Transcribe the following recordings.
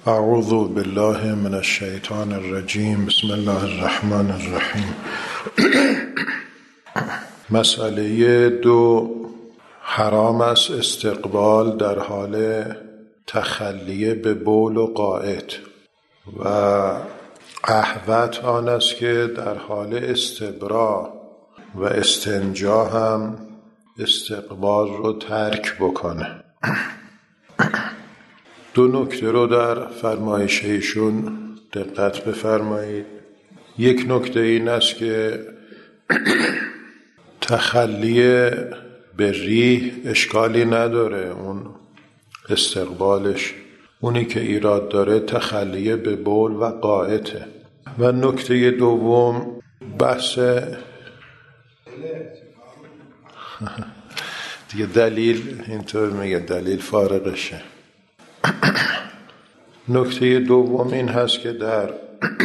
اعوذ بالله من الشیطان الرجیم. بسم الله الرحمن الرحیم. مسئله 2. حرام است استقبال در حال تخلیه به بول و غائط و احوط آن است که در حال استبرا و استنجا هم استقبال رو ترک بکنه. 2 نکته رو در فرمایش ایشون دقت بفرمایید. یک نکته این است که تخلیه به ریح اشکالی نداره، اون استقبالش. اونی که ایراد داره تخلیه به بول و غائطه. و نکته دوم بحث دیگه دلیل اینطور میگه، دلیل فارغشه. نکته دوم این هست که در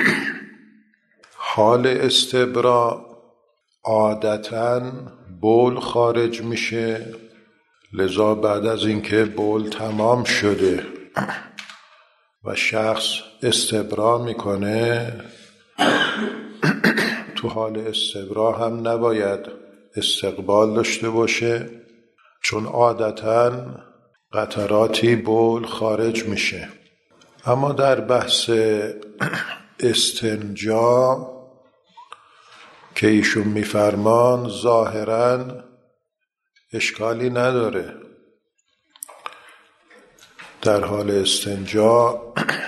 حال استبرا عادتاً بول خارج میشه، لذا بعد از اینکه بول تمام شده و شخص استبرا میکنه، تو حال استبرا هم نباید استقبال داشته باشه، چون عادتاً قطراتی بول خارج میشه. اما در بحث استنجا که ایشون میفرمان ظاهراً اشکالی نداره. در حال استنجا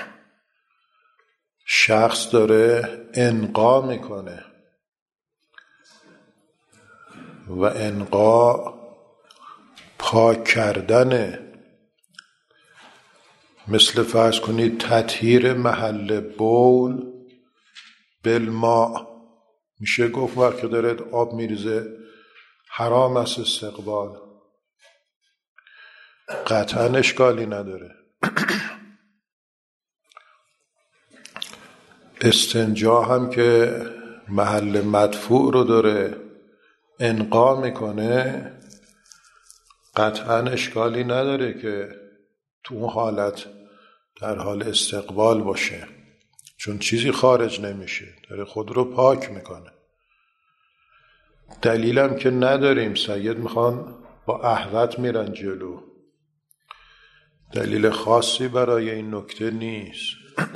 شخص داره انقا میکنه و انقا پاک کردنه. مثل فرض کنید تطهیر محل بول بالماء. میشه گفت وقتی داره آب میریزه حرام است استقبال؟ قطعا اشکالی نداره. استنجا هم که محل مدفوع رو داره انقا میکنه، قطعا اشکالی نداره که تو اون حالت در حال استقبال باشه، چون چیزی خارج نمیشه، داره خود رو پاک میکنه. دلیلم که نداریم، سید میخوان با احوط میرن جلو، دلیل خاصی برای این نکته نیست.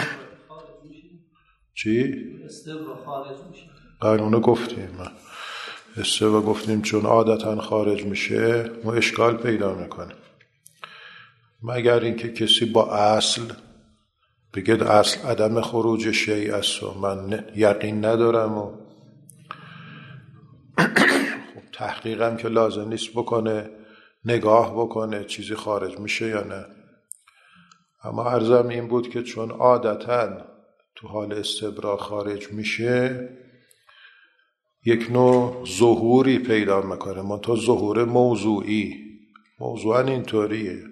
چی؟ استبرا خارج میشه. قانونه گفتیم، استبرا گفتیم چون عادتا خارج میشه و اشکال پیدا میکنه، مگر اینکه کسی با اصل بگه اصل عدم خروج شیء است و من یقین ندارم و تحقیقم که لازم نیست بکنه، نگاه بکنه چیزی خارج میشه یا نه. اما عرضم این بود که چون عادتاً تو حال استبرا خارج میشه، یک نوع ظهوری پیدا میکنه، منتها ظهور موضوعی، موضوعاً اینطوریه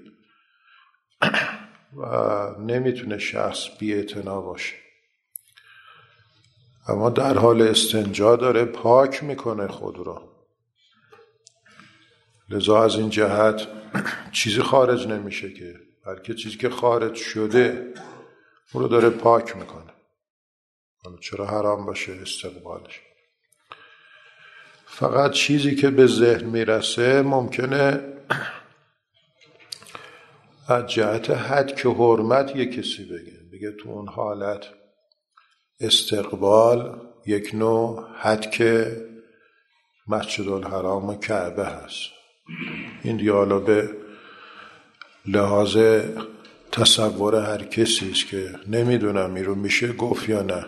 و نمیتونه شخص بی‌اعتنا باشه. اما در حال استنجا داره پاک میکنه خود رو، لذا از این جهت چیزی خارج نمیشه که، بلکه چیزی که خارج شده اون رو داره پاک میکنه. چرا حرام باشه استقبالش؟ فقط چیزی که به ذهن میرسه ممکنه از جهت حد که حرمت یک کسی بگه تو اون حالت استقبال یک نوع حد که مسجد الحرام و کعبه هست. این دیگه حالا به لحاظ تصور هر کسی است که نمیدونم این رو میشه گفت یا نه.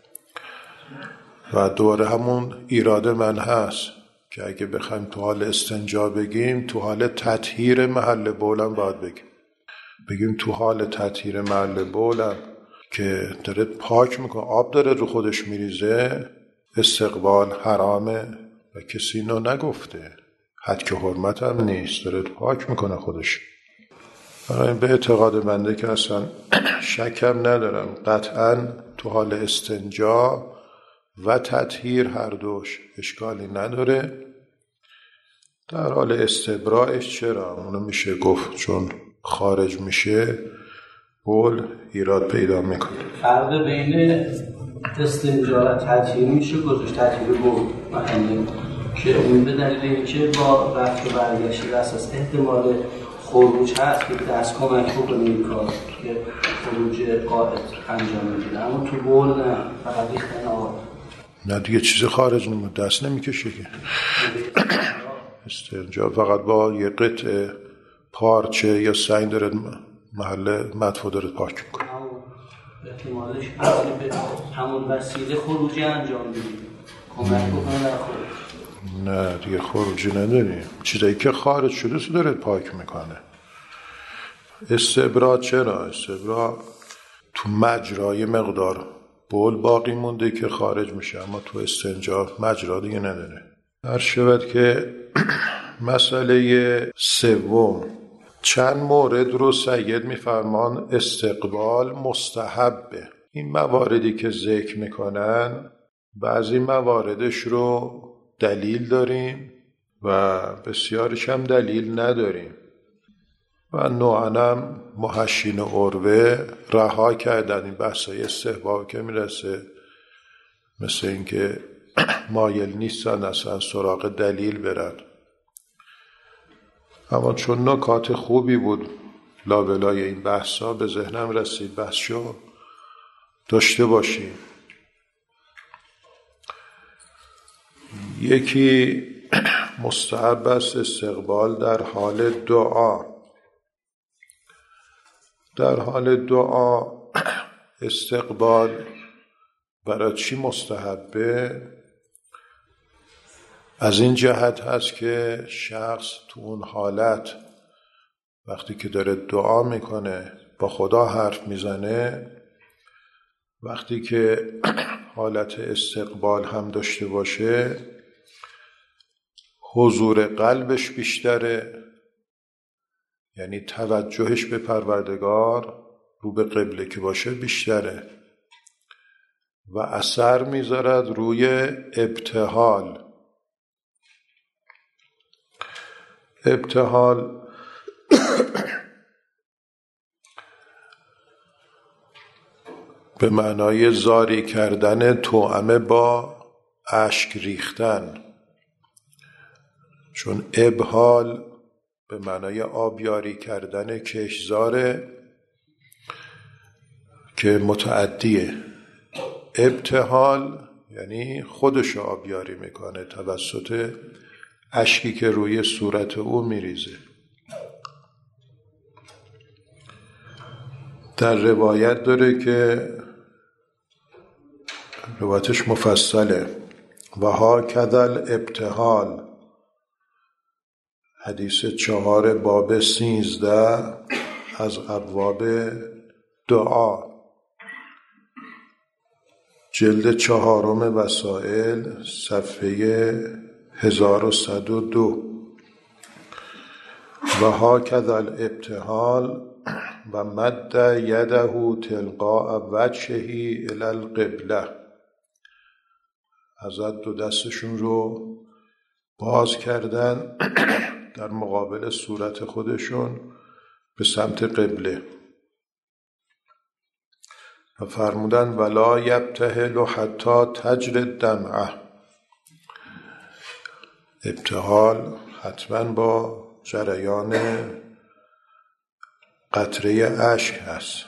و دوره همون ایراد من هست که اگه بخوایم تو حال استنجا بگیم، تو حال تطهیر محل بولم باید بگیم تو حال تطهیر محل بولم که داره پاک میکنه، آب داره رو خودش میریزه، استقبال حرامه و کسی اینو نگفته، حد که حرمت هم نیست، داره پاک میکنه خودش. به اعتقاد بنده که اصلا شکم ندارم، قطعا تو حال استنجا و تطهیر هر دوش اشکالی نداره. در حال استبراش چرا؟ اونو میشه گفت چون خارج میشه بول ایراد پیدا میکنه. فرق بین استنجا و تطهیر میشه گذاشت تطهیر بول معنی که اون به دلیل اینکه با رفت و برگشت اساس احتمال خروج هست که دست کمک بکنه این کار که خروج قاعد انجام میده، اما تو بول نه، فقط ریختن آب. نه دیگه چیز خارج نمید، دست نمیکشه که. استنجا فقط با یه قطعه پارچه یا سنگ داره محل مدفوع داره پاک میکنه. احتمالش اصلی به همون وسیله خروجی انجام بدیم کمک بکنه در خروج. نه دیگه خروجی نداریم، چیزایی که خارج شده سو داره پاک میکنه. استبرا چرا؟ استبرا تو مجرای مقدار بول باقی مونده که خارج میشه، اما تو استنجا مجرا دیگه نداره. هر شود که مسئله سوم، چند مورد رو سید میفرمان استقبال مستحبه. این مواردی که ذکر میکنن بعضی مواردش رو دلیل داریم و بسیارش هم دلیل نداریم و نوعنم محشین عروه رها کردن این بحثای استحباب که میرسه، مثل اینکه مایل نیستن اصلا سراغ دلیل برن. اما چون نکات خوبی بود لابلای این بحثا به ذهنم رسید بحثشو داشته باشیم. یکی مستحب است استقبال در حال دعا. در حال دعا استقبال برای چی مستحبه؟ از این جهت هست که شخص تو اون حالت وقتی که داره دعا میکنه با خدا حرف میزنه، وقتی که حالت استقبال هم داشته باشه حضور قلبش بیشتره، یعنی توجهش به پروردگار رو به قبله که باشه بیشتره و اثر میذارد روی ابتهال. ابتهال به معنای زاری کردن توأمه با اشک ریختن، چون ابحال به معنای آبیاری کردن کشزاره که متعدیه. ابتهال یعنی خودش آبیاری میکنه توسط اشکی که روی صورت او میریزه. در روایت داره که روایتش مفصله و ها کذل ابتهال، حدیث 4 باب 13 از ابواب دعا، جلد 4 وسائل صفحه 1102. و ها کذل ابتهال و مد یده تلقاء وجهه الی القبله، حضرت دو دستشون رو باز کردن در مقابل صورت خودشون به سمت قبله و فرمودن ولا یبتهل حتی تجری الدمعه. ابتهال حتما با جریان قطره اشک هست.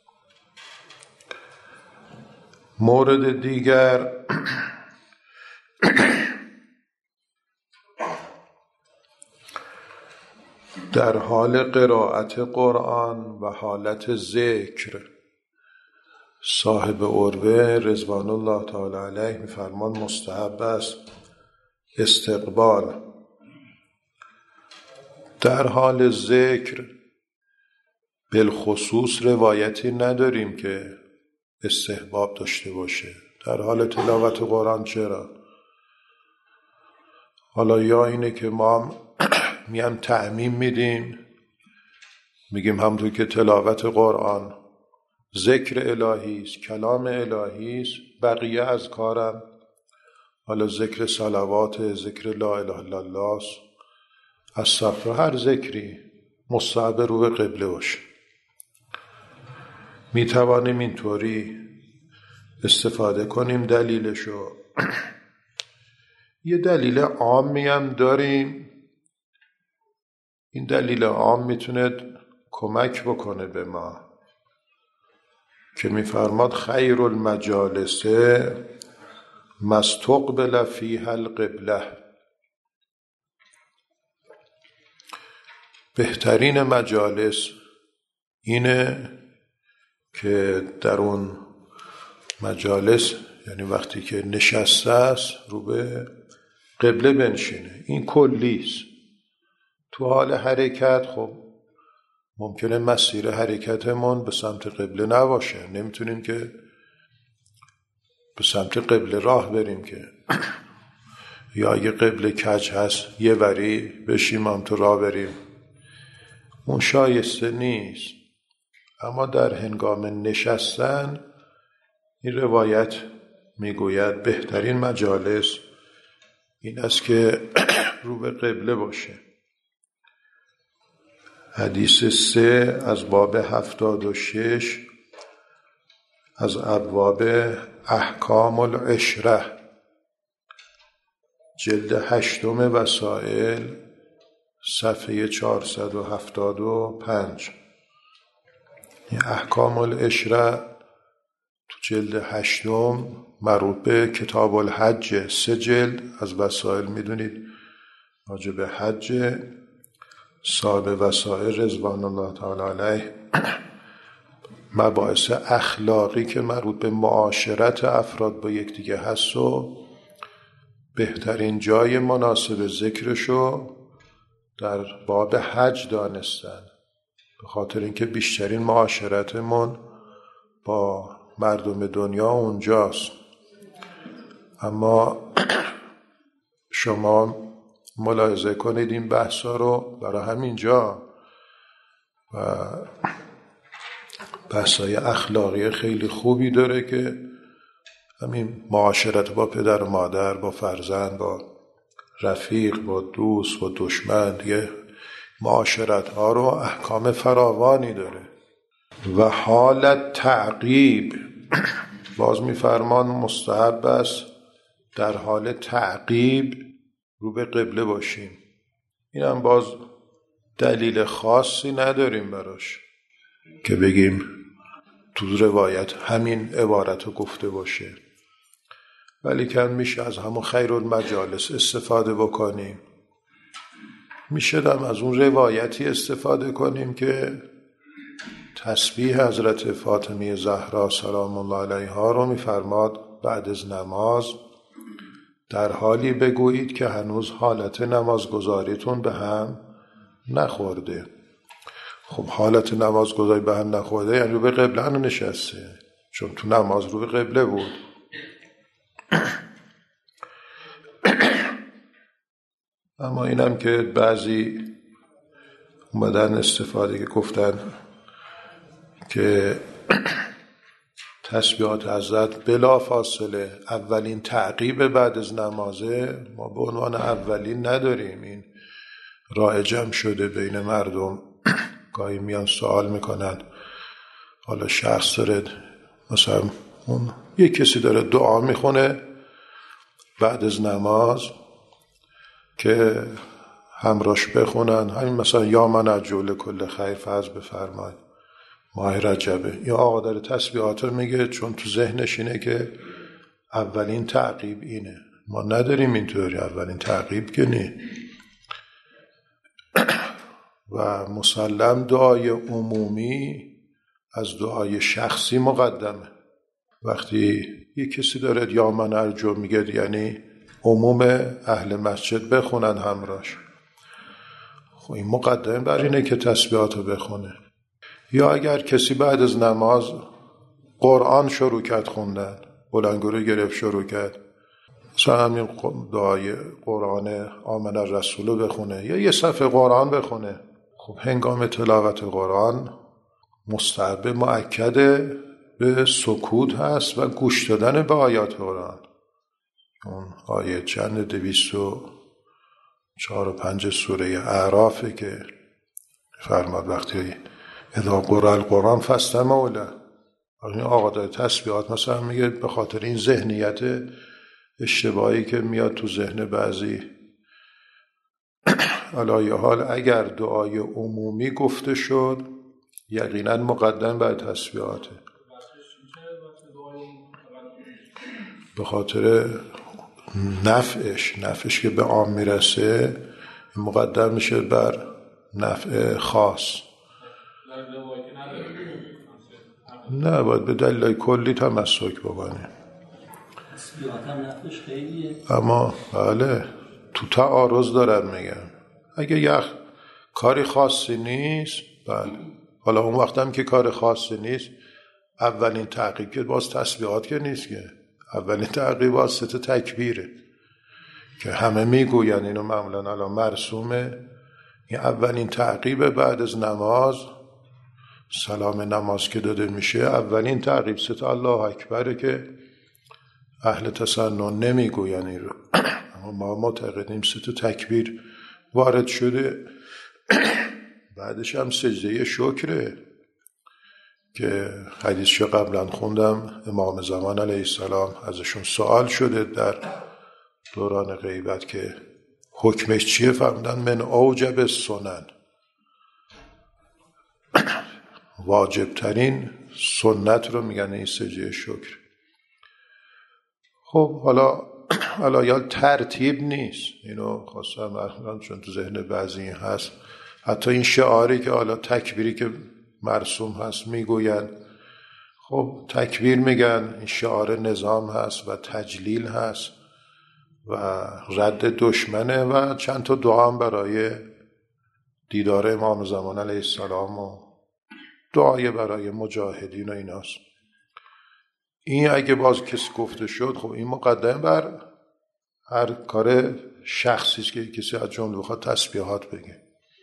مورد دیگر در حال قرائت قرآن و حالت ذکر، صاحب عروه رضوان الله تعالی علیه میفرمان مستحب است استقبال. در حال ذکر بالخصوص روایتی نداریم که استحباب داشته باشه. در حال تلاوت قرآن چرا؟ حالا یا اینه که ما میان تعمیم میدیم، میگیم همونطور که تلاوت قرآن ذکر الهی است، کلام الهی است، بقیه از کارم حالا ذکر صلوات، ذکر لا اله الا الله، استغفر، هر ذکری مستحب رو به قبله باشه. می توانیم اینطوری استفاده کنیم دلیلشو. یه دلیل عامی هم داریم. این دلیل عام میتونه کمک بکنه به ما که میفرماد خیر المجالس ما استقبل فیها القبله. بهترین مجالس اینه که در اون مجالس، یعنی وقتی که نشسته است، رو به قبله بنشینه. این کلیست. تو حال حرکت خب ممکنه مسیر حرکتمون به سمت قبله نباشه، نمیتونیم که به سمت قبله راه بریم که یا اگه قبله کج هست یه وری بشیم هم تو راه بریم، اون شایسته نیست. اما در هنگام نشستن این روایت میگوید بهترین مجالس این است که رو به قبله باشه. حدیث 3 از باب 76 از ابواب احکام العشره، جلد 8 وسائل، صفحه 475. این احکام العشره تو جلد 8 مربوط به کتاب الحج، 3 جلد از وسائل میدونید راجع به حج. صاحب وسائل رضوان الله تعالی علیه مباحث اخلاقی که مربوط به معاشرت افراد با یکدیگه هست و بهترین جای مناسب ذکرشو در باب حج دانستن، به خاطر اینکه بیشترین معاشرتمون با مردم دنیا اونجاست. اما شما ملاحظه کنید این بحثا رو برای همینجا و بحثای اخلاقی خیلی خوبی داره که همین معاشرت با پدر و مادر، با فرزند، با رفیق، با دوست، با دشمن، دیگه معاشرت ها رو احکام فراوانی داره. و حالت تعقیب باز میفرمان مستحب است در حال تعقیب رو به قبله باشیم. این هم باز دلیل خاصی نداریم براش که بگیم تو روایت همین عبارت رو گفته باشه، ولی که میشه از همون خیر المجالس استفاده بکنیم. میشه هم از اون روایتی استفاده کنیم که تسبیح حضرت فاطمه زهرا سلام الله علیها رو میفرماد بعد از نماز در حالی بگویید که هنوز حالت نمازگزاریتون به هم نخورده. خب حالت نمازگزاری به هم نخورده یعنی رو به قبله هم نشسته، چون تو نماز رو به قبله بود. اما اینم که بعضی اومدن استفاده که گفتن که تسبیحات حضرت بلا فاصله اولین تعقیب بعد از نمازه، ما به عنوان اولین نداریم. این رایجم شده بین مردم. گاهی میان سوال میکنن، حالا شخص داره مثلا یک کسی داره دعا میخونه بعد از نماز که همراش بخونن، همین مثلا یا من ارجو کل خیر فرض بفرمایید، ماه رجبه، یا آقا داره تسبیحات رو میگه چون تو ذهنش اینه که اولین تعقیب اینه. ما نداریم اینطوری اولین تعقیب که نه. و مسلم دعای عمومی از دعای شخصی مقدمه. وقتی یک کسی داره یا من ارجو میگه یعنی عموم اهل مسجد بخونن همراش، خب این مقدمه بر اینه که تسبیحات رو بخونه. یا اگر کسی بعد از نماز قرآن شروع کرد خوندن، بلندگوی گرفت شروع کرد، مثلا همین دعای قرآن آمن الرسول رو بخونه یا یه صفحه قرآن بخونه، خب هنگام تلاوت قرآن مستحب مؤکد به سکوت هست و گوش دادن به آیات قرآن. اون آیه چند 204 و 5 سوره اعرافه که فرماد وقتی اذا قرأ القرآن فاستمعوا له، این آقا داره تسبیحات مثلا میگه به خاطر این ذهنیت اشتباهی که میاد تو ذهن بعضی، علایه حال اگر دعای عمومی گفته شد یقینا مقدم بر تسبیحاته، به خاطر نفعش که به عام میرسه مقدم میشه بر نفع خاص. نه باید به دلیل کلی تمسک بکنیم. اما بله تو تعارض دارن میگن اگه کاری خاصی نیست، بله حالا اون وقتم که کار خاصی نیست اولین تعقیب که باز تسبیحات که نیست، که اولین تعقیب واسطه تکبیره که همه میگوین اینو معمولا الان مرسومه. این اولین تعقیب بعد از نماز، سلام نماز که داده میشه اولین تعقیب ست الله اکبره که اهل تسنن نمیگوین این رو، اما ما معتقدیم ست تکبیر وارد شده. بعدش هم سجده شکره که حدیثش قبلا خوندم، امام زمان علیه السلام ازشون سوال شده در دوران غیبت که حکمش چیه، فرمودن من اوجب سنن، واجب ترین سنت رو میگن این سجده شکر. خب حالا یا ترتیب نیست، اینو خواستم اخیراً چون تو ذهن بعضی هست، حتی این شعاری که حالا تکبیری که مرسوم هست میگوین، خب تکبیر میگن، این شعار نظام هست و تجلیل هست و رد دشمنه و چند تا دعا هم برای دیدار امام زمان علیه السلام و دعای برای مجاهدین و ایناست. این اگه باز کسی گفته شد، خب این مقدم بر هر کار شخصی است که کسی از جمله بخواد تسبیحات بگه.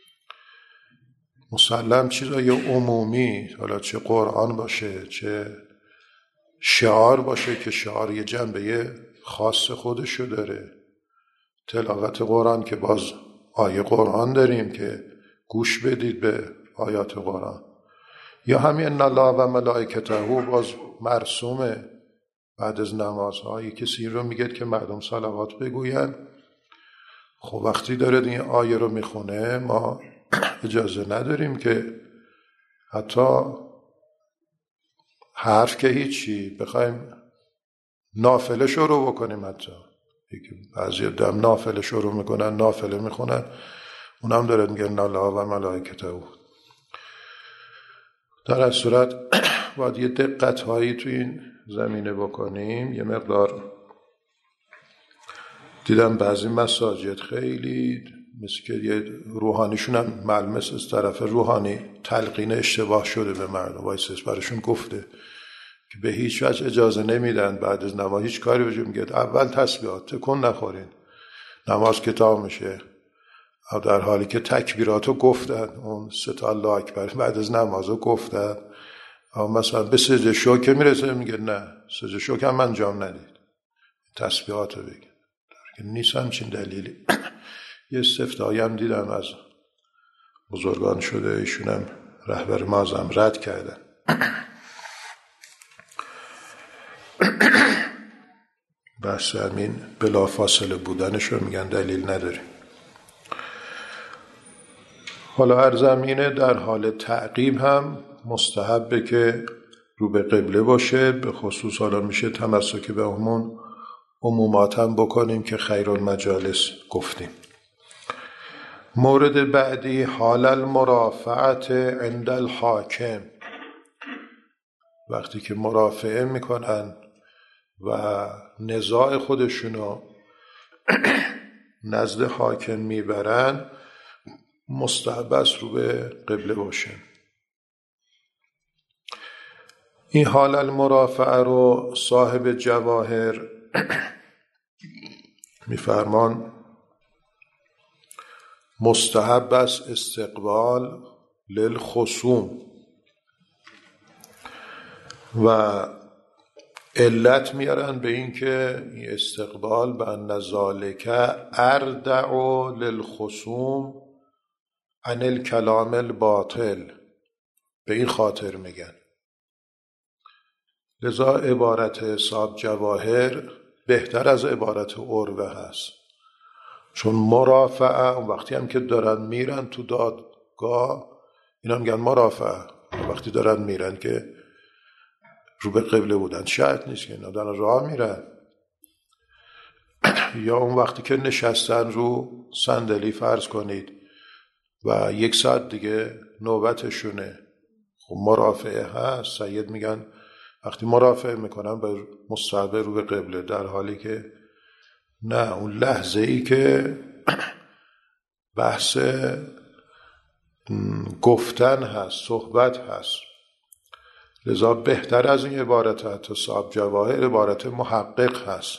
مسلم چیزای عمومی، حالا چه قرآن باشه چه شعار باشه که شعار یه جنبه خاص خودشو داره، تلاوت قرآن که باز آیه قرآن داریم که گوش بدید به آیات قرآن، یا همین ان الله و ملائکته باز مرسومه بعد از نمازها کسی رو میگه که مردم صلوات بگوین. خب وقتی داره این آیه رو میخونه ما اجازه نداریم که حتی حرف که هیچی بخوایم نافله شروع بکنیم، حتی بعضی دم نافله شروع میکنن، نافله میخونن، اونم داره میگه ان الله و ملائکته. در از صورت باید یه دقت هایی تو این زمینه بکنیم. یه مقدار دیدم بعضی مساجد خیلی مثل که یه روحانیشون هم ملمس از طرف روحانی تلقین اشتباه شده به مردم، وایسش براشون گفته که به هیچ وجه اجازه نمیدن بعد از نماز هیچ کاری بجون، میگه اول تسبیحات تکون نخورین، نماز کتاب میشه، در حالی که تکبیراتو گفتن، اون ست الله اکبر بعد از نمازو گفتن، اما مثلا به سجده شکر میرسه میگه نه سجده شکر هم انجام ندید، تسبیحاتو بگید. نیست همچین دلیلی. یه استفتایی هم دیدم از بزرگان شده، ایشون هم رهبر معظم رد کردن. بس همین بلا فاصله بودنشو میگن دلیل نداره. حالا هر زمینه در حال تعقیب هم مستحبه که رو به قبله باشه، به خصوص حالا میشه تمسک به همون عمومات هم بکنیم که خیر المجالس گفتیم. مورد بعدی حال المرافعت عند الحاکم، وقتی که مرافعه میکنن و نزاع خودشونو نزد حاکم میبرن، مستحب است رو به قبله باشه. این حال المرافعه رو صاحب جواهر میفرمان مستحب است استقبال للخصوم و علت میارن به این که این استقبال به ان ذالک اردع للخصوم عن الکلام الباطل، به این خاطر میگن لذا عبارت حساب جواهر بهتر از عبارت عروه هست، چون مرافعه اون وقتی هم که دارن میرن تو دادگاه اینا میگن مرافعه، وقتی دارن میرن که رو به قبله بودن شرط نیست که اینا دارن راه میرن، یا اون وقتی که نشستن رو صندلی فرض کنید و 1 ساعت دیگه نوبتشونه، خب مرافعه هست. سید میگن وقتی مرافعه میکنن به مستقبل رو به قبله، در حالی که نه، اون لحظه ای که بحث گفتن هست، صحبت هست. لذا بهتر از این عبارت احتساب جواهر عبارت محقق هست.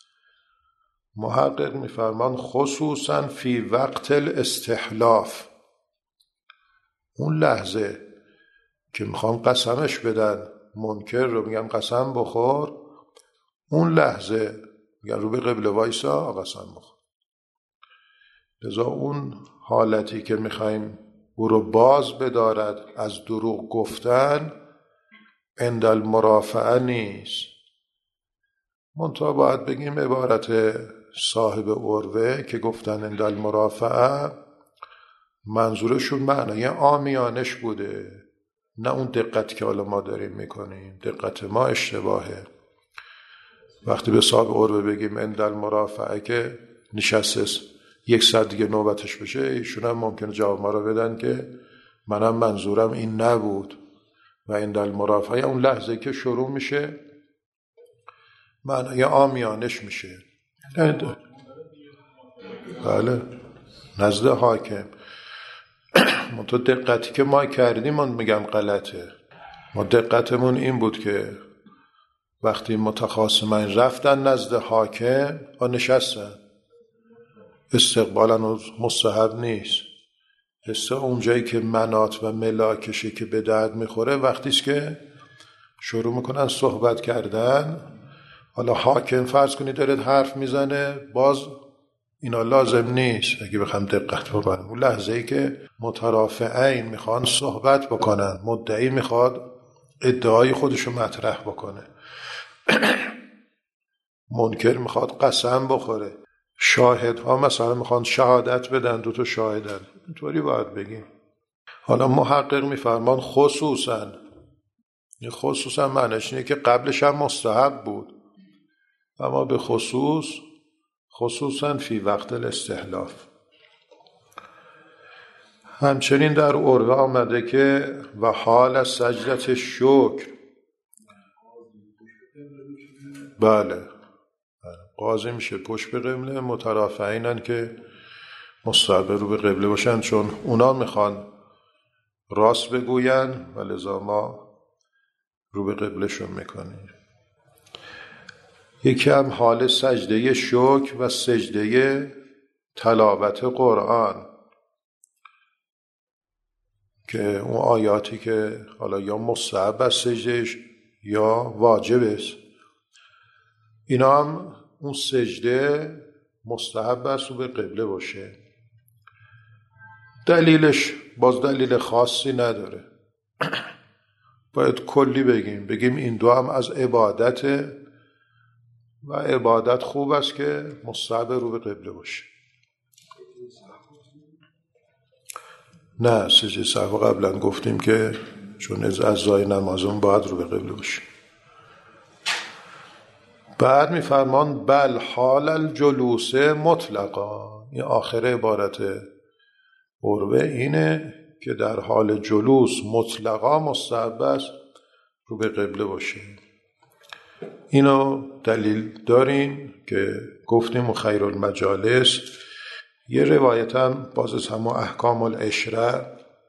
محقق میفرمان خصوصا فی وقت الاستحلاف، اون لحظه که میخوان قسمش بدن، منکر رو میگن قسم بخور، اون لحظه میگن رو به قبله وایسا قسم بخور. لذا اون حالتی که میخوایم او رو باز بدارد از دروغ گفتن عند المرافعه نیست. منتها باید بگیم عبارت صاحب عروه که گفتن عند المرافعه منظورشون معنای عامیانش بوده، نه اون دقت که حالا ما داریم میکنیم. دقت ما اشتباهه. وقتی به صاحب عروه بگیم عند المرافعه که نشسته 1 ساعت دیگه نوبتش بشه، ایشون هم ممکنه جواب ما رو بدن که منم منظورم این نبود. و عند المرافعه اون لحظه که شروع میشه معنای عامیانش میشه. بله، نزد حاکم. منتها دقتی که ما کردیم من میگم غلطه. ما دقتمون این بود که وقتی متخاصمین رفتن نزد حاکم و نشستن، استقبالا مستحب نیست. اونجایی که منات و ملاکشه که به درد میخوره وقتیست که شروع میکنن صحبت کردن. حالا حاکم فرض کنید داره حرف میزنه، باز اینا لازم نیست اگه بخوام دقت بکنم. اون لحظه‌ای که مترافعین میخوان صحبت بکنن، مدعی میخواد ادعای خودشو مطرح بکنه، منکر میخواد قسم بخوره، شاهدها مثلا میخوان شهادت بدن، 2 شاهدن، اینطوری باید بگیم. حالا محقق میفرمان خصوصا معنیش اینه که قبلش هم مستحب بود، اما به خصوصا فی وقت الاستحلاف. همچنین در عروه آمده که و حال سجدت شکر. بله، قاضی میشه پشت به قبله، مترافعینن که مستقبل رو به قبله باشن، چون اونا میخوان راست بگوین و لذا ما رو به قبلشون میکنیم. یکی هم حال سجده شکر و سجده تلاوت قرآن، که اون آیاتی که حالا یا مستحب است سجدهش یا واجب است، اینا هم اون سجده مستحب است و به قبله باشه. دلیلش باز دلیل خاصی نداره، باید کلی بگیم این دو هم از عبادته و عبادت خوب است که مستحب رو به قبله باشه. نه، سجده سهو قبلا گفتیم که چون از اعضای نمازون باید رو به قبله باشه. بعد میفرمان بل حال الجلوس مطلقا، این آخر عبارت عروه اینه که در حال جلوس مطلقا مستحب است رو به قبله باشه. اینو دلیل داریم که گفتیم و خیر المجالس. یه روایت هم باز از همون احکام العشره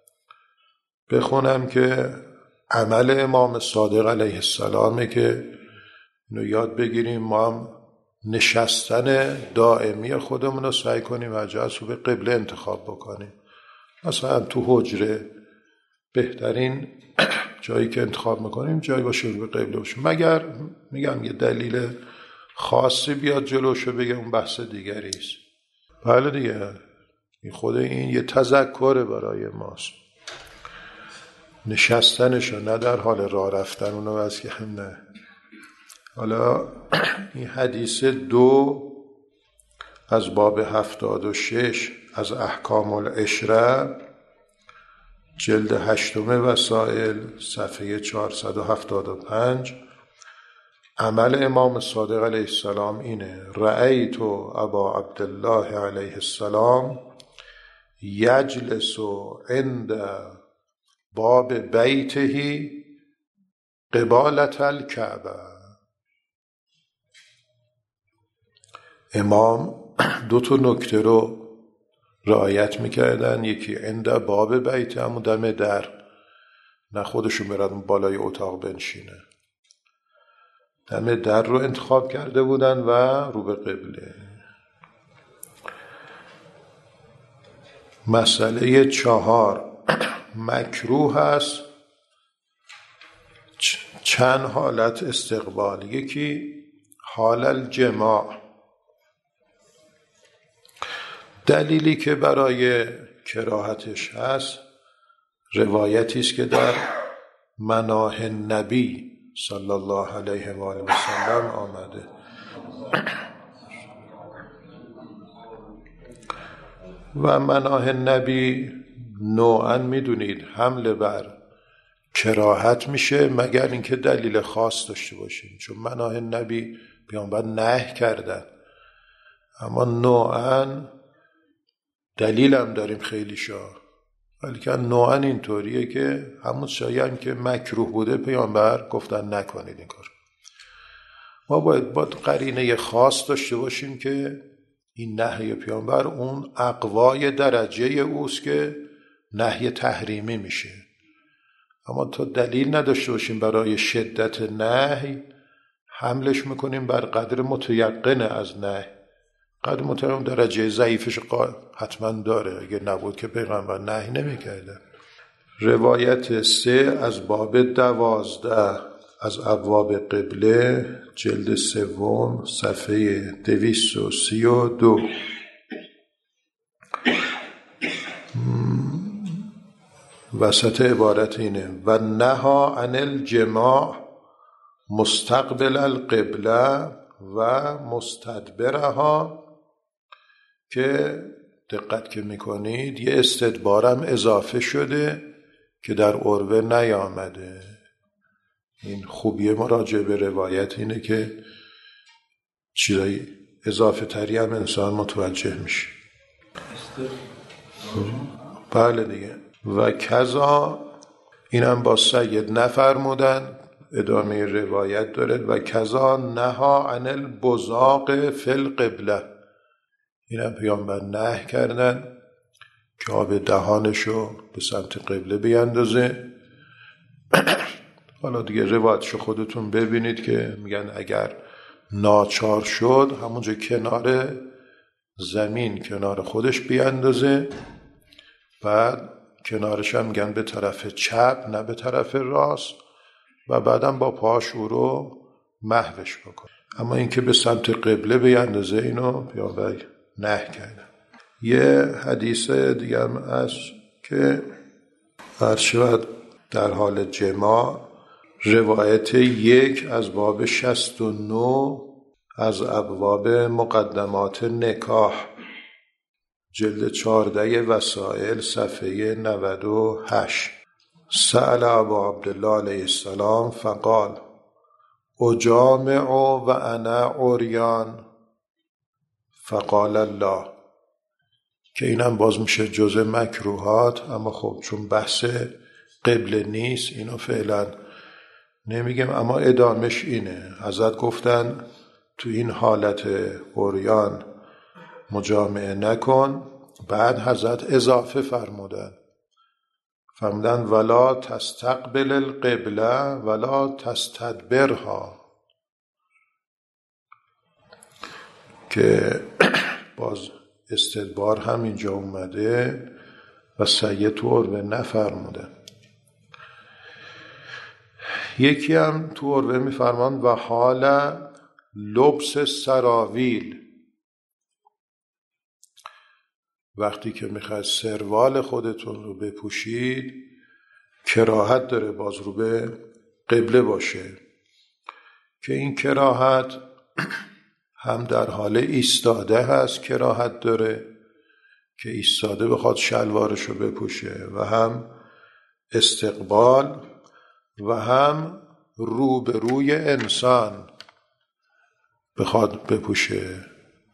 بخونم که عمل امام صادق علیه السلامه که اینو یاد بگیریم، ما هم نشستن دائمی خودمون رو سعی کنیم و جهت رو به قبله انتخاب بکنیم. مثلا تو حجره بهترین جایی که انتخاب میکنیم جایی باشه رو به قبله باشه، مگر میگم یه دلیل خاصی بیاد جلوشو بگه، اون بحث دیگری است. بله دیگه، خود این یه تذکره برای ماست، نشستنشو، نه در حال راه رفتن اونو از که هم نه. حالا این حدیث 2 از باب 76 از احکام العشره جلد 8 وسائل صفحه 475 عمل امام صادق علیه السلام اینه: رأیت ابا عبدالله علیه السلام یجلس عند باب بیته قبالة الکعبه. امام 2 نکته رو رعایت میکردن. یکی عند باب بیت، همون دم در، نه خودشون برن بالای اتاق بنشینه، دم در رو انتخاب کرده بودن و رو به قبله. مسئله 4 مکروه است چند حالت استقبال. یکی حال الجماع. دلیلی که برای کراهتش هست روایتی است که در مناهی النبی صلی الله علیه و آله و سلم آمده. و مناهی النبی نوعا میدونید حمله بر کراهت میشه مگر اینکه دلیل خاص داشته باشیم، چون مناهی النبی پیامبر نهی کردن، اما نوعا دلیل هم داریم خیلی شا، ولی که نوعا اینطوریه که همون شایم که مکروه بوده پیامبر گفتن نکنید این کار. ما باید قرینه خاص داشته باشیم که این نهی پیامبر اون اقوای درجه اوست که نهی تحریمی میشه. اما تا دلیل نداشته باشیم برای شدت نهی، حملش میکنیم بر قدر متیقن از نهی. قدر متیقن درجه ضعیفش حتما داره، اگه نبود که پیغمبر نهی نمیکرده. روایت 3 از باب 12 از ابواب قبله جلد 3 صفحه 232 وسط عبارت اینه: و نها عن الجماع مستقبل القبله و مستدبرها. که دقت که میکنید یه استدبارم اضافه شده که در عروه نیامده. این خوبی مراجعه به روایت اینه که چیزای اضافه تری هم انسان متوجه میشه. بله دیگه. و کذا اینم با سید نفرمودن، ادامه روایت داره: و کذا نها عن البزاق فی القبله. اینم پیامبر نهی کردن که آب دهانشو به سمت قبله بیندازه. حالا دیگه روایتشو خودتون ببینید که میگن اگر ناچار شد همونجا کنار زمین کنار خودش بیندازه، بعد کنارش هم میگن به طرف چپ نه به طرف راست، و بعدم با پاش او رو محوش بکن. اما اینکه به سمت قبله بیندازه اینو پیامبر نهی کرده. یه حدیث دیگه هم هست که شود در حال جماع. روایت 1 از باب 69 از ابواب مقدمات نکاح جلد 14 وسائل صفحه 98. سأل ابا عبدالله علیه السلام فقال اجامع و انا عریان فقال الله. که اینم باز میشه جزء مکروهات، اما خب چون بحث قبله نیست اینو فعلا نمیگم. اما ادامش اینه: حضرت گفتن تو این حالت عریان مجامعه نکن. بعد حضرت اضافه فرمودن ولا تستقبل القبله ولا تستدبرها، که باز استدبار هم اینجا اومده و سید تو عروه نفرموده. یکی هم تو عروه میفرمان و حال لبس سراویل، وقتی که میخواید سروال خودتون رو بپوشید کراهت داره باز رو به قبله باشه، که این کراهت هم در حال ایستاده هست، کراهت داره که ایستاده بخواد شلوارشو بپوشه، و هم استقبال و هم روبروی انسان بخواد بپوشه.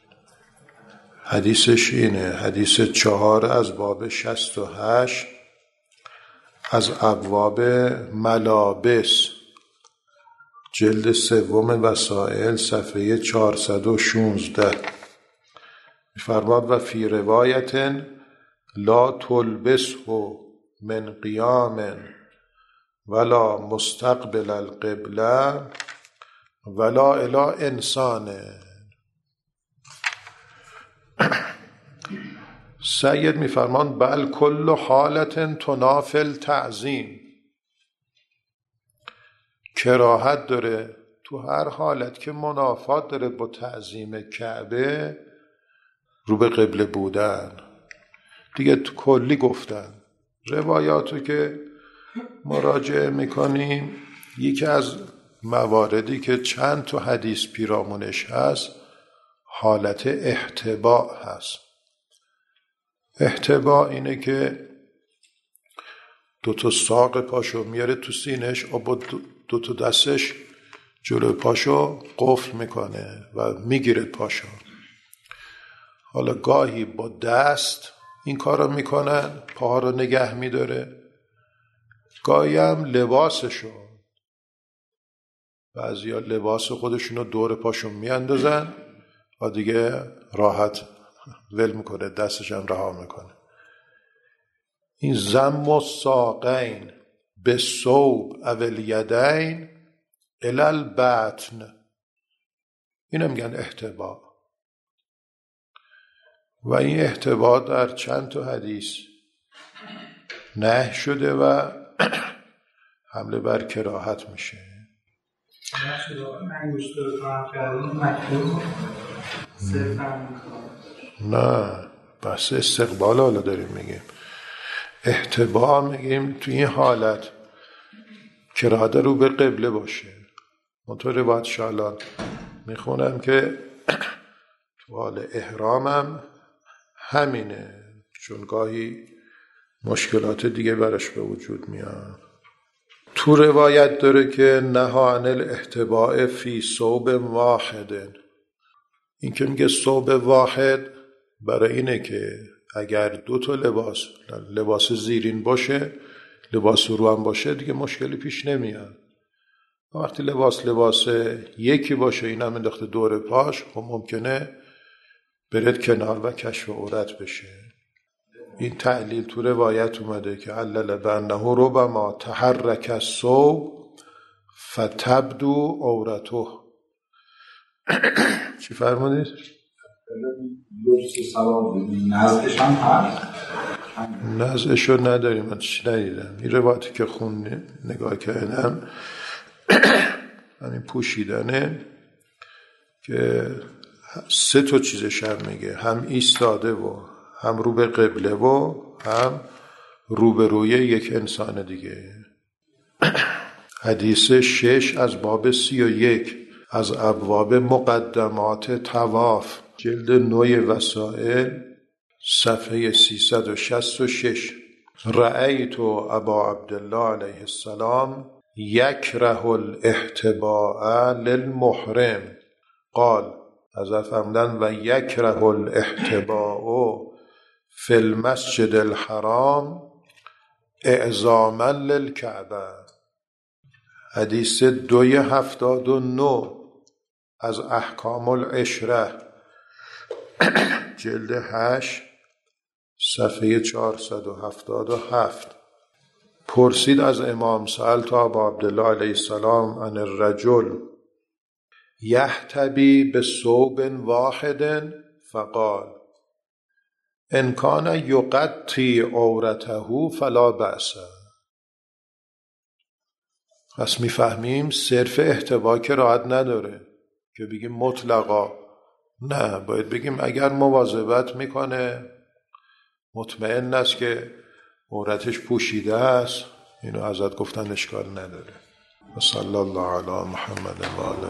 حدیثش اینه، حدیث 4 از باب 68 از ابواب ملابس، جلد 3 وسائل، صفحه 416 می‌فرماد: و فی روایت لا تلبسه من قیام ولا مستقبل القبله ولا الی انسان. سید می‌فرمان بل کل حالت تنافی التعظیم، کراهت داره تو هر حالت که منافات داره با تعظیم کعبه، رو به قبله بودن. دیگه تو کلی گفتن روایاتو که مراجعه میکنیم، یکی از مواردی که چند تا حدیث پیرامونش هست حالت احتباء هست. احتباء اینه که 2 ساق پاشو میاره تو سینش و با 2 دستش جلو پاشو قفل میکنه و میگیره پاشو. حالا گاهی با دست این کارو میکنن، پاها رو نگه میداره، گاهی هم لباسشو، بعضیا لباس خودشونو دور پاشون میاندازن و دیگه راحت ول میکنه، دستش هم رها میکنه. این ضم الساقین بالثوب او الیدین الی البطن، اینو میگن احتباء. و این احتباء در چند تا حدیث نهی شده و حمله بر کراهت میشه. نه، بس استقبال حالا داریم میگیم. احتباء میگیم تو این حالت کراهت رو به قبله باشه. منطور روایت شالان میخونم که تو حال احرامم همینه، چون گاهی مشکلات دیگه براش به وجود میاد. تو روایت داره که نهی عن الاحتباء فی ثوب واحد. این که میگه ثوب واحد برای اینه که اگر 2 تا لباس زیرین باشه، لباس رو هم باشه، دیگه مشکلی پیش نمیاد. وقتی لباس یکی باشه، این هم انداخته دور پاش، خب ممکنه برد کنار و کشف عورت بشه. این تعلیل تو روایت اومده که علل بانه ربما تحرک الثوب فتبدو عورته. چی فرمودید؟ لبس سواب نزدش هم هست؟ نزدشو نداریم، من چی ندیدم. این روایتی که نگاه کردم همین پوشیدنه که 3 تا چیزش هم میگه، هم ایستاده و هم رو به قبله و هم روبروی یک انسان دیگه. حدیث 6 از باب 31 از ابواب مقدمات طواف، جلد 9 وسائل، صفحه 366. رأیت ابا عبدالله علیه السلام یکره الاحتباء للمحرم قال، از افهمدن و یکره الاحتباء فی المسجد الحرام اعظاما للکعبه. حدیث 279 از احکام العشره، جلد 8 صفحه 477. پرسید از امام سألت ابا عبدالله علیه السلام عن الرجل یحتبی بثوب واحد فقال ان کان یغطی عورته فلا بأس. پس میفهمیم صرف احتبا که راحت نداره که بگیم مطلقا، نه، باید بگیم اگر مواظبت میکنه، مطمئن است که عورتش پوشیده است، اینو ازت گفتن اشکال نداره. و صلی الله علی محمد و آله